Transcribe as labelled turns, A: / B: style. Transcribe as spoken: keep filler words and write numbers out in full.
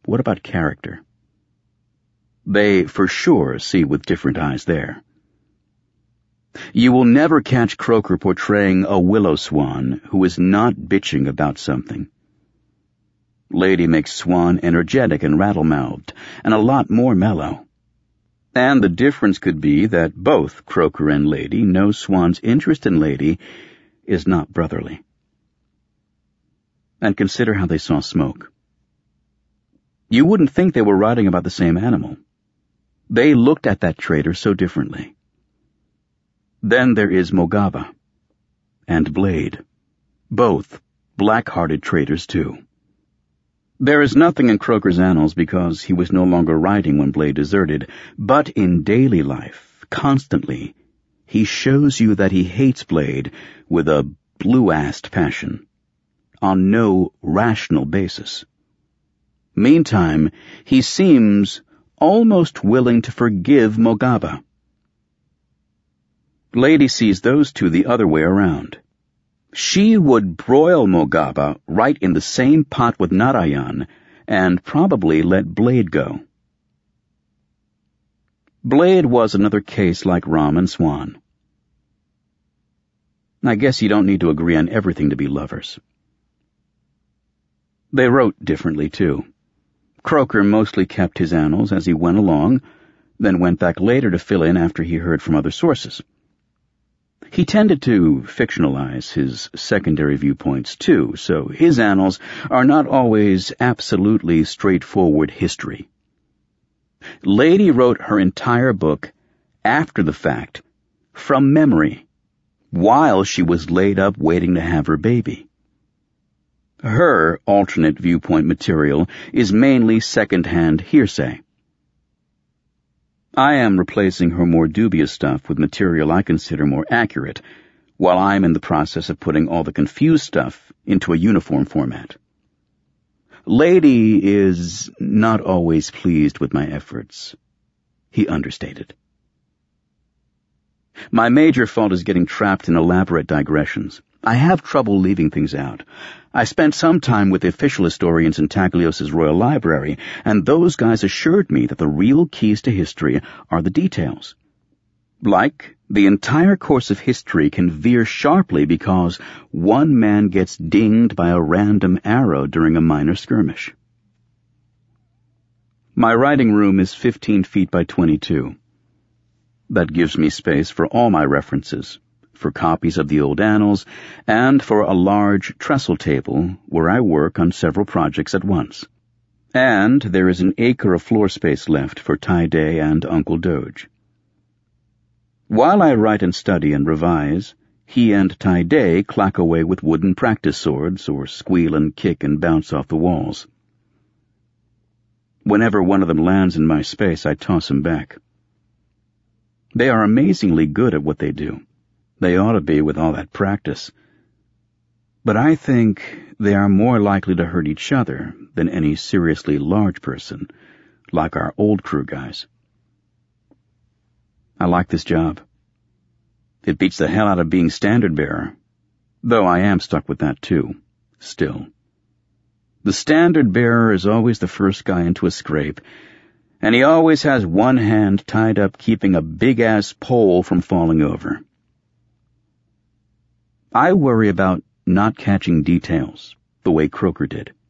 A: what about character? They, for sure, see with different eyes there. You will never catch Croker portraying a willow swan who is not bitching about something. Lady makes Swan energetic and rattle-mouthed, and a lot more mellow. And the difference could be that both Croker and Lady know Swan's interest in Lady is not brotherly. And consider how they saw Smoke. You wouldn't think they were writing about the same animal. They looked at that traitor so differently. Then there is Mogaba and Blade, both black-hearted traitors too. There is nothing in Croker's annals because he was no longer writing when Blade deserted, but in daily life, constantly, he shows you that he hates Blade with a blue-assed passion, on no rational basis. Meantime, he seems almost willing to forgive Mogaba. Lady sees those two the other way around. She would broil Mogaba right in the same pot with Narayan and probably let Blade go. Blade was another case like Ram and Swan. I guess you don't need to agree on everything to be lovers. They wrote differently, too. Croker mostly kept his annals as he went along, then went back later to fill in after he heard from other sources. He tended to fictionalize his secondary viewpoints, too, so his annals are not always absolutely straightforward history. Lady wrote her entire book after the fact, from memory, while she was laid up waiting to have her baby. Her alternate viewpoint material is mainly second-hand hearsay. I am replacing her more dubious stuff with material I consider more accurate, while I'm in the process of putting all the confused stuff into a uniform format. Lady is not always pleased with my efforts. He understated. My major fault is getting trapped in elaborate digressions. I have trouble leaving things out. I spent some time with the official historians in Taglios's Royal Library, and those guys assured me that the real keys to history are the details. Like, the entire course of history can veer sharply because one man gets dinged by a random arrow during a minor skirmish. My writing room is fifteen feet by twenty-two. That gives me space for all my references, for copies of the old annals, and for a large trestle table where I work on several projects at once. And there is an acre of floor space left for Ty-Day and Uncle Doge. While I write and study and revise, he and Ty-Day clack away with wooden practice swords or squeal and kick and bounce off the walls. Whenever one of them lands in my space, I toss him back. They are amazingly good at what they do. They ought to be with all that practice. But I think they are more likely to hurt each other than any seriously large person, like our old crew guys. I like this job. It beats the hell out of being standard bearer, though I am stuck with that too, still. The standard bearer is always the first guy into a scrape, and he always has one hand tied up keeping a big-ass pole from falling over. I worry about not catching details, the way Croker did.